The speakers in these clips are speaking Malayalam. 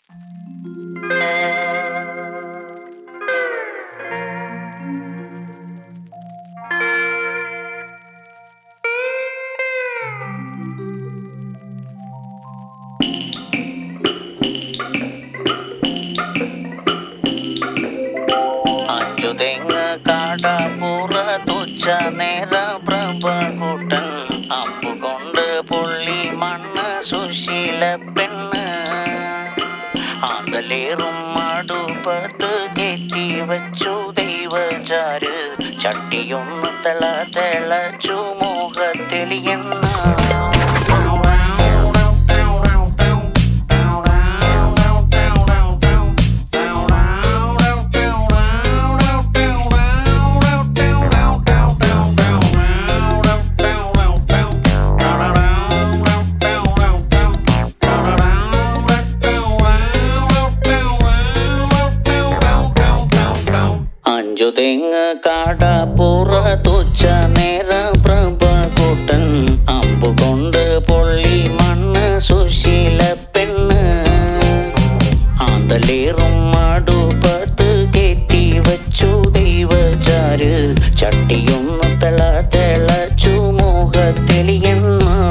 തെങ്ങ് കാടാപ്പുറ തുച്ച നേര പ്രഭകൂട്ടൻ അമ്പുകൊണ്ട് പുള്ളി മണ്ണ് സുശീല പെണ്ണ് ആന്തലേറും അടുപ്പത്ത് കെറ്റി വച്ചു ദൈവചാര് ചട്ടിയൊന്ന് തിളച്ചു മോഹത്തെളിയെണ്ണ തെങ്ങ് കാടാപ്പുറ തുച്ച നേര പ്രഭകൂട്ടൻ അമ്പുകൊണ്ട് പൊള്ളി മണ്ണ് സുശീല പെണ്ണ് ആന്തലേറും അടുപ്പത്ത് കെറ്റി വച്ചു ദൈവചാര് ചട്ടിയൊന്ന് തിളച്ചു മോഹത്തെളിയെണ്ണ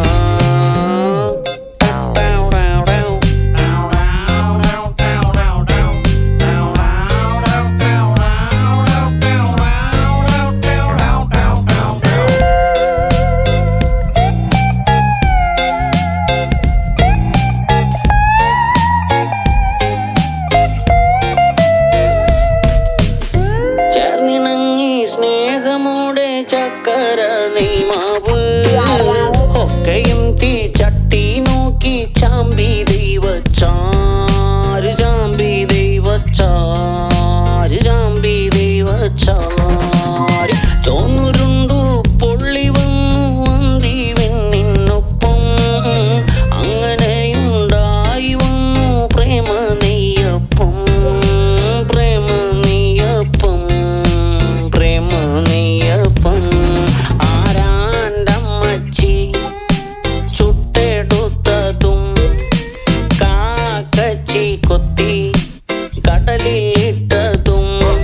ചക്കര നെയ്മാവ് ഒക്കെയും തീ ചട്ടി നോക്കി ചാമ്പി ദൈവച്ചാര് ചാമ്പി ദൈവച്ചാര് ചാമ്പി ദൈവച്ചാര് ചോന്നുരുണ്ടു പൊള്ളി വന്നു വന്തി വെണ്ണിനൊപ്പം അങ്ങനെയുണ്ടായി വന്നു പ്രേമ നെയ്യപ്പം പ്രേമ നെയ്യപ്പം പ്രേമ നെയ്യപ്പം ആരാണ്ടമ്മച്ചി ചുട്ടെടുത്തതും കാക്കച്ചി കൊത്തി കടലിലിട്ടതും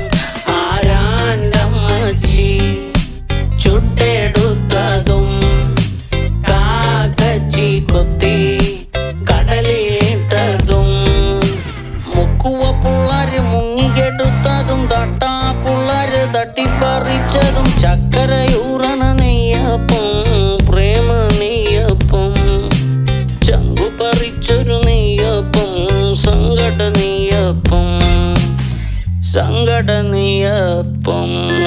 ആരാണ്ടമ്മച്ചി ചുട്ടെടുത്തതും കാക്കച്ചി കൊത്തി കടലിലിട്ടതും മുക്കുവ പുള്ളാര് മുങ്ങിക്കെടുത്തതും തട്ടാ പുള്ളാര് തട്ടിപ്പറിച്ചതും ചക്കരയൂറണ നെയ്യപ്പം പ്രേമ നെയ്യപ്പം ചങ്കു പറിച്ചൊരു നെയ്യപ്പം സങ്കട നെയ്യപ്പം സങ്കട നെയ്യപ്പം